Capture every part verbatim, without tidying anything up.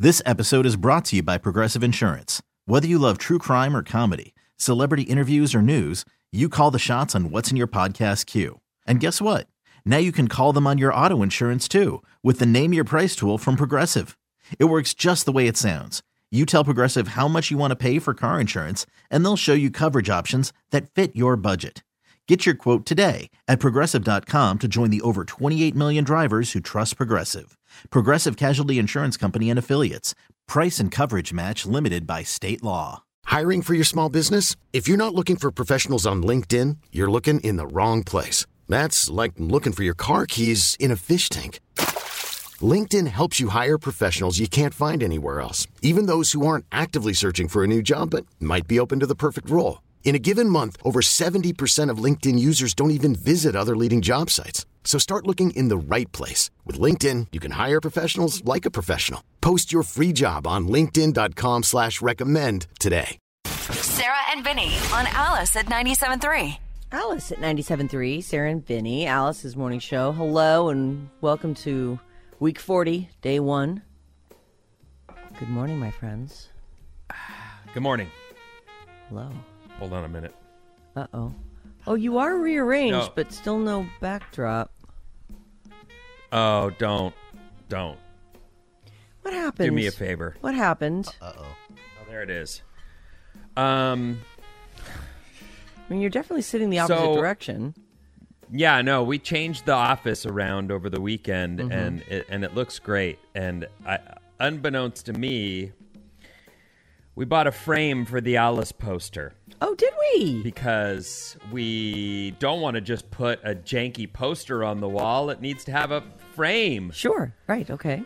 This episode is brought to you by Progressive Insurance. Whether you love true crime or comedy, celebrity interviews or news, you call the shots on what's in your podcast queue. And guess what? Now you can call them on your auto insurance too with the Name Your Price tool from Progressive. It works just the way it sounds. You tell Progressive how much you want to pay for car insurance, and they'll show you coverage options that fit your budget. Get your quote today at Progressive dot com to join the over twenty-eight million drivers who trust Progressive. Progressive Casualty Insurance Company and Affiliates. Price and coverage match limited by state law. Hiring for your small business? If you're not looking for professionals on LinkedIn, you're looking in the wrong place. That's like looking for your car keys in a fish tank. LinkedIn helps you hire professionals you can't find anywhere else, even those who aren't actively searching for a new job but might be open to the perfect role. In a given month, over seventy percent of LinkedIn users don't even visit other leading job sites. So start looking in the right place. With LinkedIn, you can hire professionals like a professional. Post your free job on linkedin dot com slash recommend today. Sarah and Vinny on Alice at ninety-seven point three. Alice at ninety-seven point three, Sarah and Vinny, Alice's morning show. Hello and welcome to week forty, day one. Good morning, my friends. Good morning. Hello. Hold on a minute. Uh-oh. Oh, you are rearranged, No. but still no backdrop. Oh, don't. Don't. What happened? Do me a favor. What happened? Uh-oh. Oh, there it is. Um, I mean, you're definitely sitting the opposite So- direction. yeah, no, we changed the office around over the weekend, Mm-hmm. and it, and it looks great. And I, unbeknownst to me, we bought a frame for the Alice poster Oh, did we? because we don't want to just put a janky poster on the wall. It needs to have a frame. Sure. Right. Okay.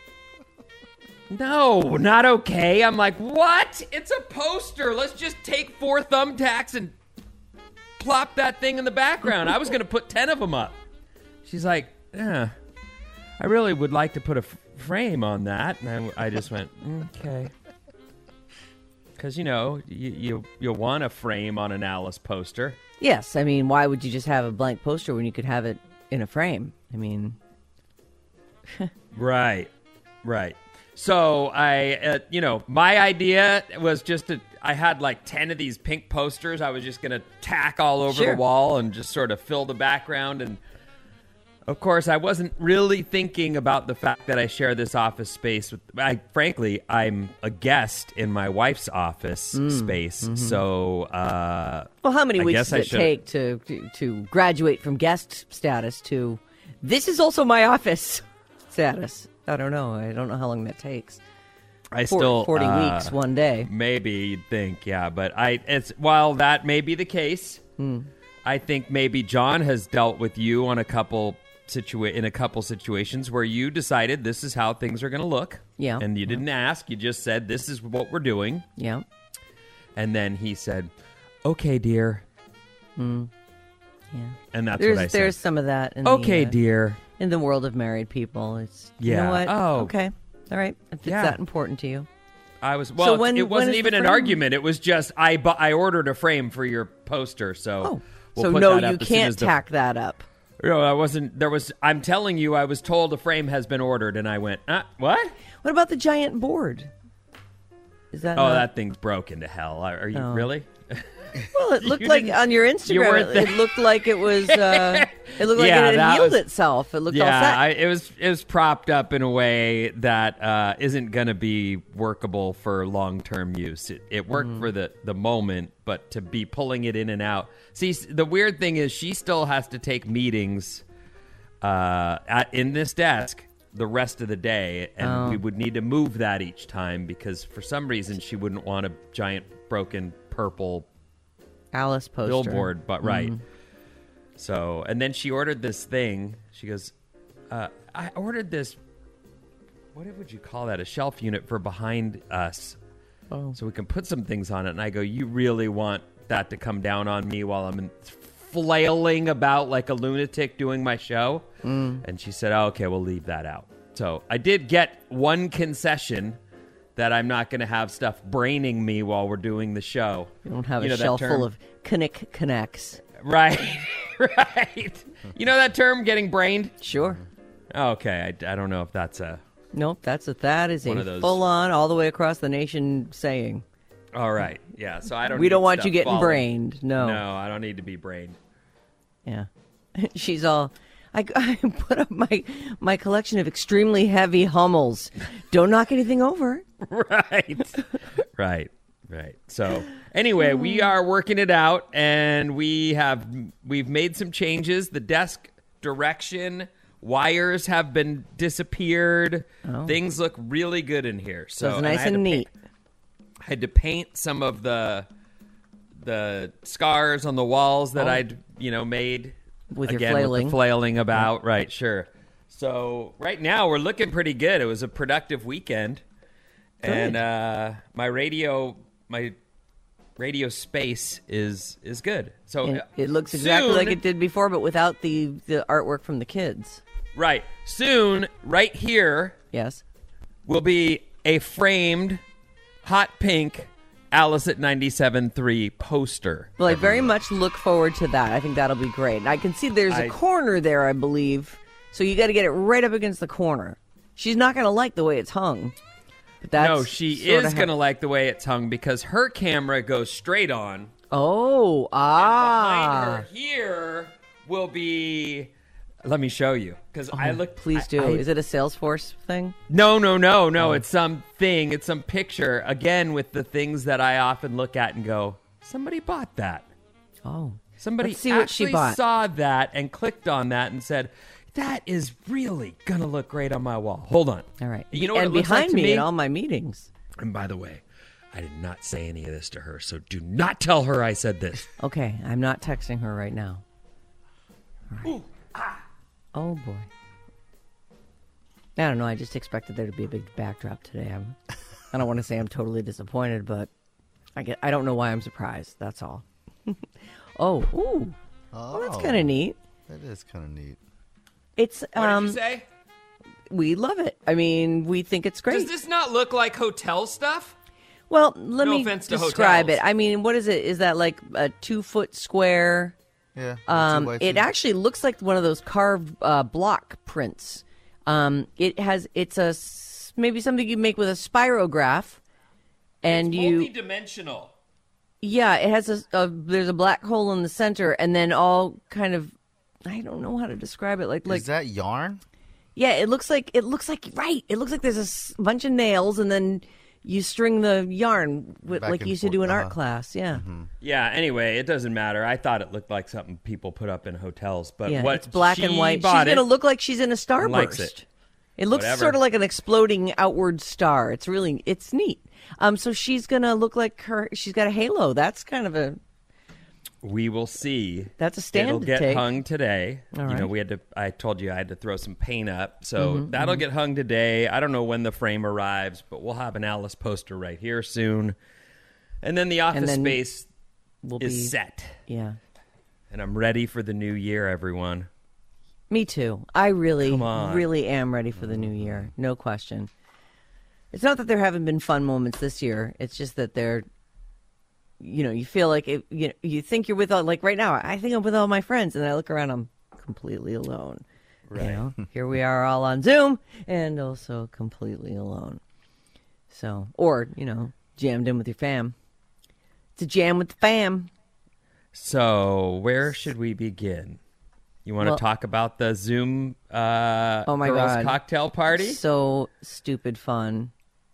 No, not okay. I'm like, what? It's a poster. Let's just take four thumbtacks and plop that thing in the background. I was going to put ten of them up. She's like, yeah, I really would like to put a f- frame on that. And I, I just went, okay. Because, you know, you, you, you want a frame on an Alice poster. Yes. I mean, why would you just have a blank poster when you could have it in a frame? I mean, Right, right. So I, uh, you know, my idea was just to, I had like ten of these pink posters. I was just going to tack all over Sure. the wall and just sort of fill the background. And of course, I wasn't really thinking about the fact that I share this office space with, I, frankly, I'm a guest in my wife's office space. So, uh, well, how many I weeks guess does I it should've- take to, to to graduate from guest status to this is also my office status? I don't know. I don't know how long that takes. I Four- still forty uh, weeks, one day. Maybe you'd think, yeah, but I it's while that may be the case, Hmm. I think maybe John has dealt with you on a couple situa- in a couple situations where you decided this is how things are going to look. Yeah. And you didn't ask, you just said this is what we're doing. Yeah. And then he said, "Okay, dear." Yeah. And that's There's what I there's said. some of that in Okay, the, uh, dear. in the world of married people. It's you Yeah. know what? Oh. Okay. All right. If it's Yeah. that important to you. I was well. when- it when wasn't is the even an frame? argument. It was just I bu- I ordered a frame for your poster, so Oh. we'll so put no, that up you as soon can't as the- tack that up. No, I wasn't. There was. I'm telling you, I was told a frame has been ordered, and I went, uh, "What? What about the giant board? Is that Oh, not- that thing's broken to hell. Are are you Oh. really?" Well, it looked You like didn't- on your you Instagram. weren't It, there. it looked like it was. Uh, it looked like Yeah, it had that healed was- itself. It looked all Yeah, set. I, it was. It was propped up in a way that uh, isn't going to be workable for long term use. It, it worked Mm-hmm. for the the moment, but to be pulling it in and out. See, s- the weird thing is, she still has to take meetings uh, at in this desk the rest of the day, and Oh. we would need to move that each time because for some reason she wouldn't want a giant broken purple Alice poster. billboard, but right. Mm-hmm. So, and then she ordered this thing. She goes, uh, I ordered this, what would you call that? A shelf unit for behind us. Oh. So we can put some things on it. And I go, you really want that to come down on me while I'm in, flailing about like a lunatic doing my show? Mm. And she said, oh, okay, we'll leave that out. So I did get one concession that I'm not going to have stuff braining me while we're doing the show. You don't have You a know that shelf term? full of Knick Connects. Right, right. You know that term, getting brained? Sure. Okay, I, I don't know if that's a Nope, that's a, that is One a of those- full-on, all the way across the nation saying. All right. Yeah. So I don't. We need don't want stuff you getting falling. brained. No. No, I don't need to be brained. Yeah. She's all, I, I put up my, my collection of extremely heavy Hummels. Don't knock anything over. Right. Right. Right. So anyway, we are working it out, and we have we've made some changes. The desk direction wires have been disappeared. Oh. Things look really good in here. So, So it's and I nice had and to neat. paint- I had to paint some of the the scars on the walls that Oh. I'd you know made With your again flailing. with the flailing about. Right. Sure. So right now we're looking pretty good. It was a productive weekend. Good. And uh, my radio, my radio space is is good. So And uh, it looks exactly soon- like it did before, but without the, the artwork from the kids. Right, soon, right here Yes. will be a framed, hot pink Alice at ninety-seven point three poster. Well, I very much look forward to that. I think that'll be great. And I can see there's a I- corner there, I believe. So you got to get it right up against the corner. She's not going to like the way it's hung. But that's No, she sorta is how- going to like the way it's hung because her camera goes straight on. Oh, ah. Behind her here will be. Let me show you because I look. Oh, Please I- do. I- Is it a Salesforce thing? No, no, no, no. Oh. It's some thing. It's some picture. Again, with the things that I often look at and go, somebody bought that. Oh. Somebody Let's see what she actually bought. saw that and clicked on that and said, that is really going to look great on my wall. Hold on. All right. You know what and it looks behind like to me me? in all my meetings. And by the way, I did not say any of this to her, so do not tell her I said this. Okay, I'm not texting her right now. All right. Oh, boy. I don't know. I just expected there to be a big backdrop today. I'm, I don't want to say I'm totally disappointed, but I get. I don't know why I'm surprised. That's all. oh, ooh. Well, that's kind of neat. That is kind of neat. It's What um, did you say? we love it. I mean, we think it's great. Does this not look like hotel stuff? Well, let No me offense to describe hotels. it. I mean, what is it? Is that like a two foot square? Yeah. Um, two by it two. actually looks like one of those carved uh, block prints. Um, it has. It's a s- maybe something you make with a spirograph, and it's you. multidimensional. Yeah, it has a, a. There's a black hole in the center, and then all kind of. I don't know how to describe it. Like like Is that yarn? yeah, it looks like it looks like right. It looks like there's a s- bunch of nails, and then you string the yarn with, Back like and you used to do in forth, art uh-huh. class. Yeah. Yeah, anyway, it doesn't matter. I thought it looked like something people put up in hotels, but Yeah, what it's black and she white. She's bought going to it- look like she's in a starburst. likes it. It looks Whatever. sort of like an exploding outward star. It's really, it's neat. Um, so she's going to look like her, she's got a halo. That's kind of a, We will see. That's a stand It'll to get take. hung today. All You know, right. we had to. I told you I had to throw some paint up, so Mm-hmm, that'll get hung today. I don't know when the frame arrives, but we'll have an Alice poster right here soon. And then the office then space will is be, set, yeah. and I'm ready for the new year, everyone. Me too. I really, Come on. really am ready for the new year. No question. It's not that there haven't been fun moments this year. It's just that they're, you know, you feel like it, you know, you think you're with all, like right now, I think I'm with all my friends, and I look around, I'm completely alone. Right. You know, here we are all on Zoom and also completely alone. So, or, you know, jammed in with your fam. It's a jam with the fam. So, where should we begin? You want to Well- talk about the Zoom uh, Oh my girls God. cocktail party? So stupid fun.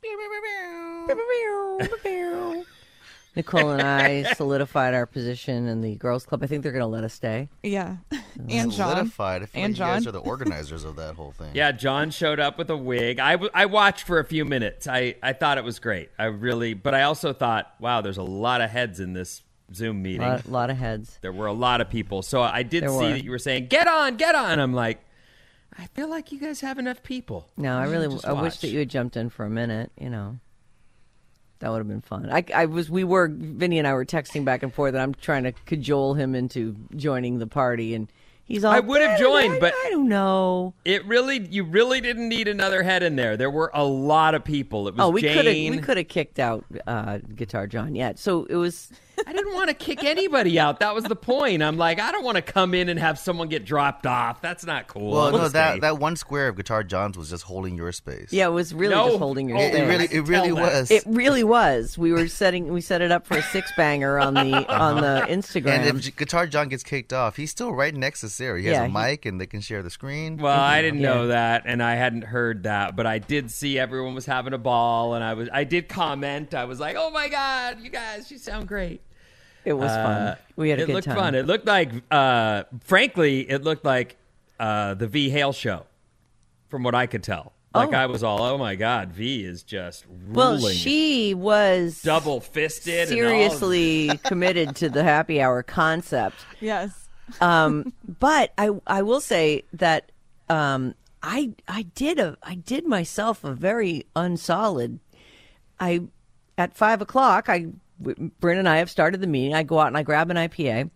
Nicole and I solidified our position in the girls' club. I think they're going to let us stay. Yeah. And John. Solidified. I feel And like you guys John. are the organizers of that whole thing. Yeah, John showed up with a wig. I, w- I watched for a few minutes. I, I thought it was great. I really, but I also thought, wow, there's a lot of heads in this Zoom A meeting. lot, lot of heads. There were a lot of people. So I did There see were. that you were saying, get on, get on. I'm like, I feel like you guys have enough people. No, I You really, should just I wish watch. that you had jumped in for a minute. You know, that would have been fun. I, I was, we were, Vinny and I were texting back and forth, and I'm trying to cajole him into joining the party, and he's all, I would have joined, I, but- I don't know. It really, you really didn't need another head in there. There were a lot of people. It was Oh, we could have, Jane. we could have kicked out uh, Guitar John yet. So it was, I didn't want to kick anybody out. That was the point. I'm like, I don't want to come in and have someone get dropped off. That's not cool. Well, I'm no, gonna that, stay. that one square of Guitar John's was just holding your space. Yeah, it was really No. just holding your Oh, It, space. it really, it really Tell that. was. It really was. We were setting, we set it up for a six banger on the on the Instagram. and if J- Guitar John gets kicked off, he's still right next to Sarah. He has Yeah, a he- mic, and they can share the screen. Well, I didn't Yeah. know that, and I hadn't heard that, but I did see everyone was having a ball, and I was, I did comment. I was like, "Oh my god, you guys, you sound great." it was Uh, fun. We had a it good looked time. fun. It looked like, uh, frankly, it looked like uh, the V Hale show, from what I could tell. Like Oh. I was all, "Oh my god, V is just ruling." Well, she was double fisted, seriously committed to the happy hour concept. Yes. Um, but I I will say that um, I I did a I did myself a very unsolid. I at five o'clock I Bryn and I have started the meeting. I go out and I grab an I P A,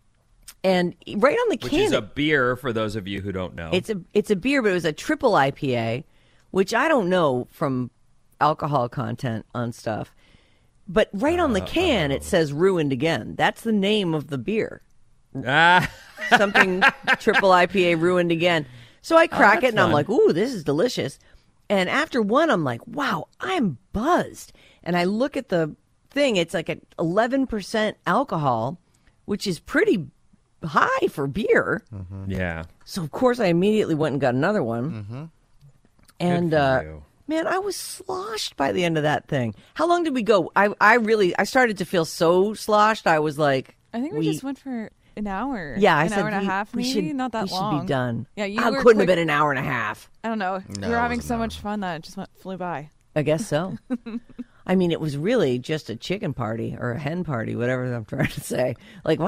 and right on the which can is a beer for those of you who don't know. it's a it's a beer, but it was a triple I P A, which I don't know from alcohol content on stuff. But right on the can it says "Ruined Again." That's the name of the beer. ah, Something triple I P A ruined again. So I crack it and I'm fun. like, ooh, this is delicious. And after one, I'm like, wow, I'm buzzed. And I look at the thing, it's like at eleven percent alcohol, which is pretty high for beer. yeah. So of course I immediately went and got another one. Mm-hmm. And Good for uh, you. man, I was sloshed by the end of that thing. How long did we go? I I really I started to feel so sloshed. I was like, I think we, just went for an hour. Yeah, I an said hour and a we- half, we maybe should- not that we long. should be done. Yeah, you I were couldn't quick. have been an hour and a half. I don't know. No, we were it having wasn't so an hour. much fun that it just went flew by. I guess so. I mean, it was really just a chicken party or a hen party, whatever I'm trying to say. Like,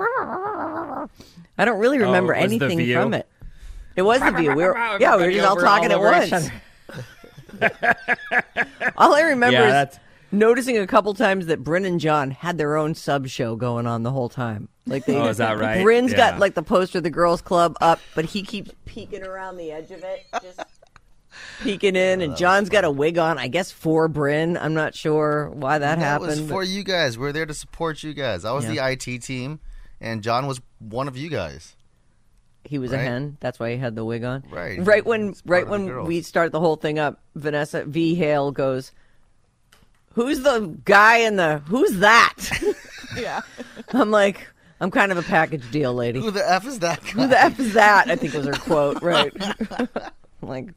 I don't really remember Oh, it was the anything view? from it. It was the view. We were, yeah, we were just all Over talking all at over each once. All I remember Yeah, is that's- noticing a couple times that Bryn and John had their own sub show going on the whole time. Like they, Oh, is that right? Bryn's Yeah. got like the poster of the girls' club up, but he keeps peeking around the edge of it, just peeking in. And John's got a wig on, I guess for Bryn. I'm not sure why that, That happened. was but- for you guys. We're there to support you guys. I was Yeah. the I T team, and John was one of you guys. He was a Right. hen. That's why he had the wig on. Right. Right when It's part right of the when girls. we start the whole thing up, Vanessa V. Hale goes, "Who's the guy in the? Who's that?" Yeah. I'm like, I'm kind of a package deal, lady. Who the F is that guy? Who the f is that? I think was her quote. Right. Like,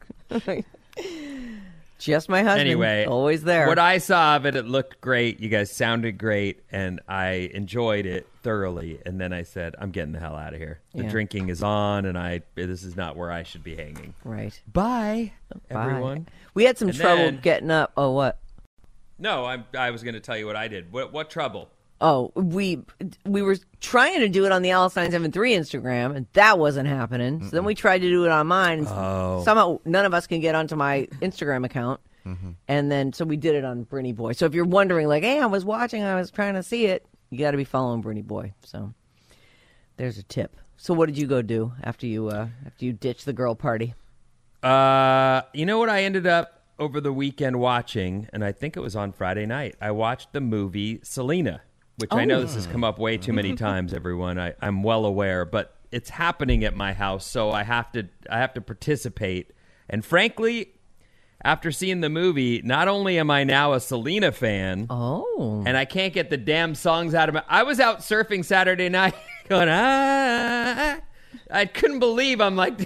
just my husband. Anyway, always there. What I saw of it, it looked great. You guys sounded great, and I enjoyed it thoroughly. And then I said, "I'm getting the hell out of here. The Yeah. drinking is on, and I this is not where I should be hanging." right. Bye, Bye. everyone. We had some And trouble then- getting up. Oh, what? No, I'm, I was going to tell you what I did. What, what trouble? Oh, we we were trying to do it on the Alice nine seven three Instagram, and that wasn't happening. So then we tried to do it on mine. And Oh. Somehow none of us can get onto my Instagram account. And then so we did it on Brinny Boy. So if you're wondering, like, hey, I was watching, I was trying to see it, you got to be following Brinny Boy. So there's a tip. So what did you go do after you uh, after you ditched the girl party? Uh, you know what I ended up over the weekend watching, and I think it was on Friday night. I watched the movie Selena, which I know this has come up way too many times, everyone. I, I'm well aware, but it's happening at my house, so I have to I have to participate. And frankly, after seeing the movie, not only am I now a Selena fan, Oh, and I can't get the damn songs out of my... I was out surfing Saturday night going, ah... I couldn't believe I'm like...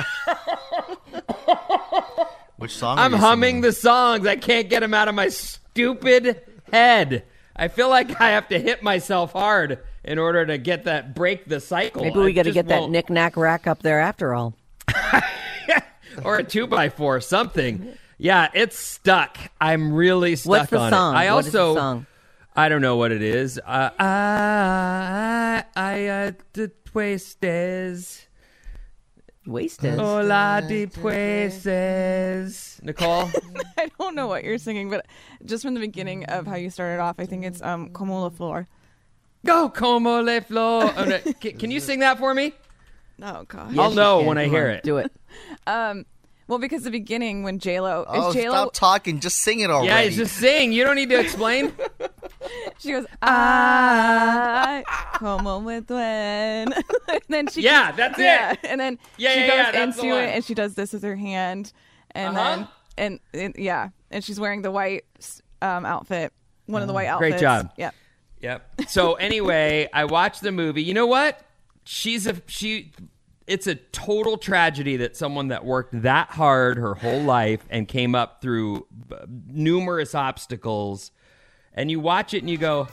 Which song? I'm are you humming singing? the songs. I can't get them out of my stupid head. I feel like I have to hit myself hard in order to get that, break the cycle. maybe we I got to just get that won't- knick-knack rack up there after all. or a two by four, something. Yeah, it's stuck. I'm really stuck What's the on song? it. I What is the also, song? I don't know what it is. Uh, I, I, uh, de puestes. Wasted. Hola de puestes. Nicole? I don't know what you're singing, but just from the beginning of how you started off, I think it's um Como la Flor. Go como le flor. Oh, no. Can, can you sing that for me? Oh gosh. I'll you know can. when I Come hear on, it. Do it. Um, well, because the beginning when J Lo Oh, is J Lo stop talking. Just sing it already. Yeah, it's just sing. You don't need to explain. She goes, "I como me duele." And then she Yeah, goes, that's yeah. it. And then Yeah, she yeah, goes yeah, that's the into one. it, and she does this with her hand, and Uh-huh. then and, and yeah, and she's wearing the white um, outfit, one of the white Great outfits. job. Yep. Yep. So anyway, I watched the movie. You know what? She's a she. It's a total tragedy that someone that worked that hard her whole life and came up through b- numerous obstacles, and you watch it and you go,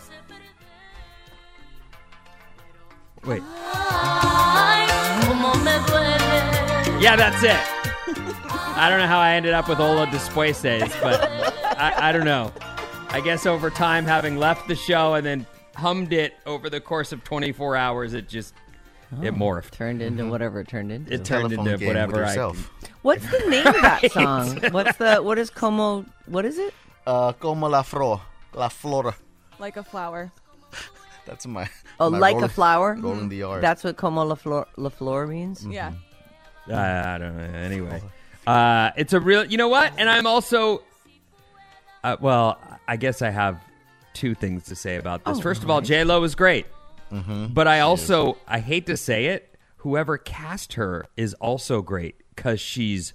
wait. Yeah, that's it. I don't know how I ended up with Ola Despueses, but I, I don't know. I guess over time, having left the show and then hummed it over the course of twenty-four hours, it just it morphed. Turned into whatever it turned into. It turned Telephone into game whatever with I. yourself. What's the name of that song? What's the what is como? What is it? Uh, como la flor, la flora. Like a flower. That's my. Oh, my like rolling, a flower. Rolling the R. That's what como la flor, la flor means. Yeah. I, I don't know. Anyway, uh, it's a real. You know what? And I'm also. Uh, well, I guess I have two things to say about this. Oh, First of all, J Lo is great, Mm-hmm. but I also I hate to say it. Whoever cast her is also great because she's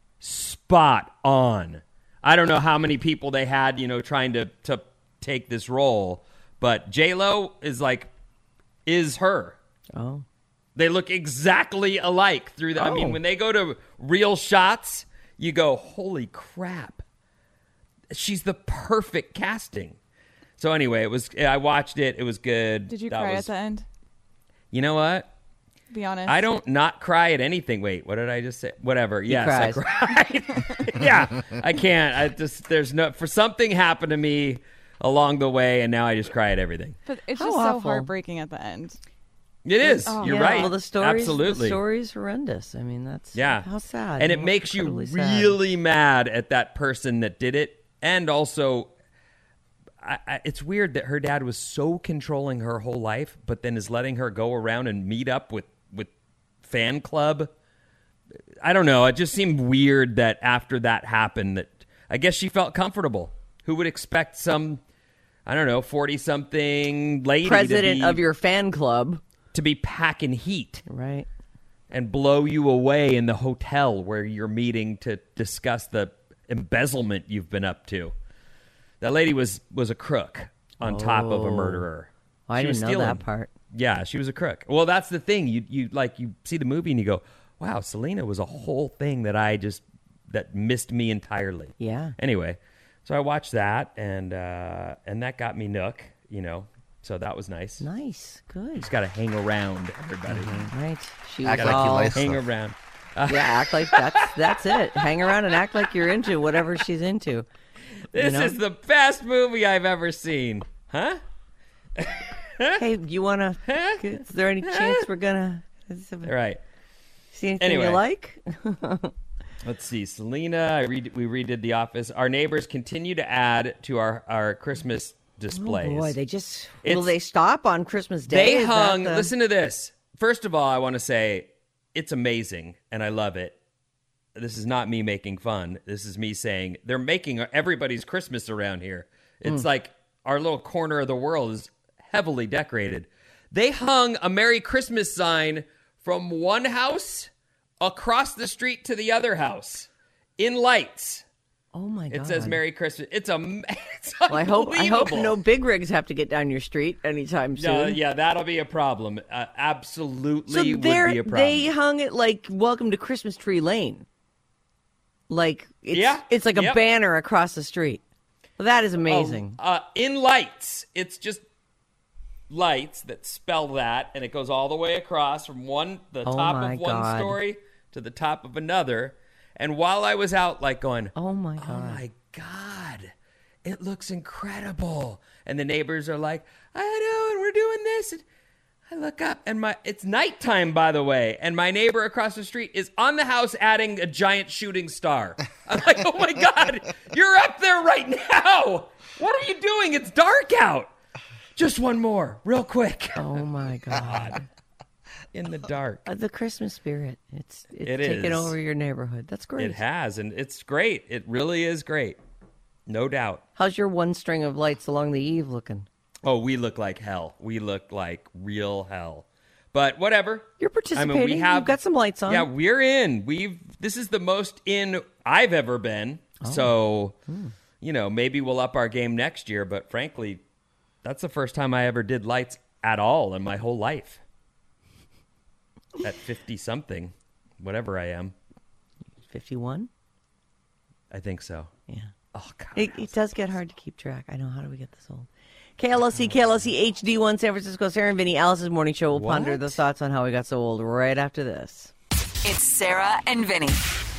spot on. I don't know how many people they had, you know, trying to to take this role, but J Lo is like is her. Oh, They look exactly alike through the. I mean, Oh. when they go to real shots, you go, "Holy crap!" She's the perfect casting. So anyway, it was. I watched it. It was good. Did you That cry was- at the end? You know what? Be honest. I don't not cry at anything. Wait, what did I just say? Whatever. Yes, I cries. cried. Yeah, I can't. I just there's no for something happened to me along the way, and now I just cry at everything. But it's How just so awful. heartbreaking at the end. It is. Oh. You're yeah. right. Well, the stories, Absolutely. the story's horrendous. I mean, that's Yeah. how sad. And it How makes you incredibly sad. really mad at that person that did it. And also, I, I, it's weird that her dad was so controlling her whole life, but then is letting her go around and meet up with, with fan club. I don't know. It just seemed weird that after that happened, that I guess she felt comfortable. Who would expect some, I don't know, forty-something lady president to be, of your fan club, to be packing heat right? and blow you away in the hotel where you're meeting to discuss the embezzlement you've been up to. That lady was was a crook on top of a murderer. Oh, I She was didn't know stealing. that part. Yeah, she was a crook. Well, that's the thing. You you like you see the movie and you go, "Wow, Selena was a whole thing that I just that missed me entirely." Yeah. Anyway, so I watched that and uh, and that got me nook, you know. So that was nice. Nice, good. Just got to hang around, everybody. Right? She Act was like you all, like Hang stuff. around. yeah, act like that's that's it. Hang around and act like you're into whatever she's into. This know? is the best movie I've ever seen. Huh? Hey, you want to? Is there any chance we're gonna All right. see anything Anyway. you like? Let's see. Selena, I read, we redid The Office. Our neighbors continue to add to our, our Christmas displays. Oh boy, they just It's- will they stop on Christmas Day? They Is that hung. the- Listen to this. First of all, I want to say it's amazing and I love it. This is not me making fun. This is me saying they're making everybody's Christmas around here. It's like our little corner of the world is heavily decorated. They hung a Merry Christmas sign from one house across the street to the other house in lights. Oh my god! It says Merry Christmas. It's a. It's Well, I hope I hope unbelievable. no big rigs have to get down your street anytime soon. No, yeah, that'll be a problem. Uh, absolutely So would there, be a problem. they hung it like "Welcome to Christmas Tree Lane." Like it's Yeah, it's like a yep. banner across the street. Well, that is amazing. Uh, in lights, it's just lights that spell that, and it goes all the way across from one the Oh top my of one God. story to the top of another. And while I was out, like going, Oh my oh god! my God, it looks incredible. And the neighbors are like, I know, and we're doing this. And I look up, and my it's nighttime, by the way, and my neighbor across the street is on the house adding a giant shooting star. I'm like, oh my God, you're up there right now. What are you doing? It's dark out. Just one more, real quick. Oh my god! In the dark. Uh, the Christmas spirit. It's it's It taken is. over your neighborhood. That's great. It has, and it's great. It really is great. No doubt. How's your one string of lights along the eave looking? Oh, we look like hell. We look like real hell. But whatever. You're participating. I mean, we have, You've got some lights on. Yeah, we're in. We've. This is the most in I've ever been. Oh. So, hmm. you know, maybe we'll up our game next year. But frankly, that's the first time I ever did lights at all in my whole life. At fifty-something, whatever I am. fifty-one? I think so. Yeah. Oh, God. It, it does get hard to keep track. I know. How do we get this old? K L O C, K L O C H D one, San Francisco. Sarah and Vinny, Alice's Morning Show. Will What? ponder the thoughts on how we got so old right after this. It's Sarah and Vinny.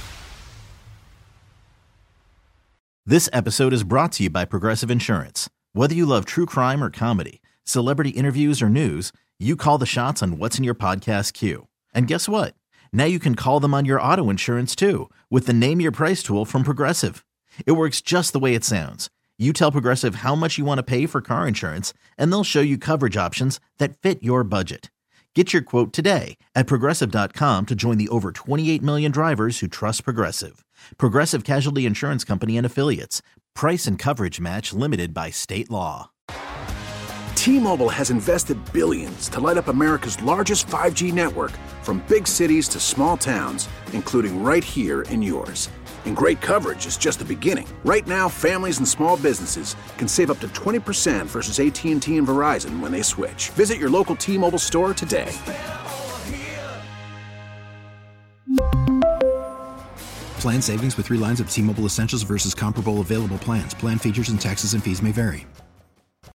This episode is brought to you by Progressive Insurance. Whether you love true crime or comedy, celebrity interviews or news, you call the shots on what's in your podcast queue. And guess what? Now you can call them on your auto insurance too with the Name Your Price tool from Progressive. It works just the way it sounds. You tell Progressive how much you want to pay for car insurance, and they'll show you coverage options that fit your budget. Get your quote today at Progressive dot com to join the over twenty-eight million drivers who trust Progressive. Progressive Casualty Insurance Company and Affiliates. Price and coverage match limited by state law. T-Mobile has invested billions to light up America's largest five G network, from big cities to small towns, including right here in yours. And great coverage is just the beginning. Right now, families and small businesses can save up to twenty percent versus A T and T and Verizon when they switch. Visit your local T-Mobile store today. Plan savings with three lines of T-Mobile Essentials versus comparable available plans. Plan features and taxes and fees may vary.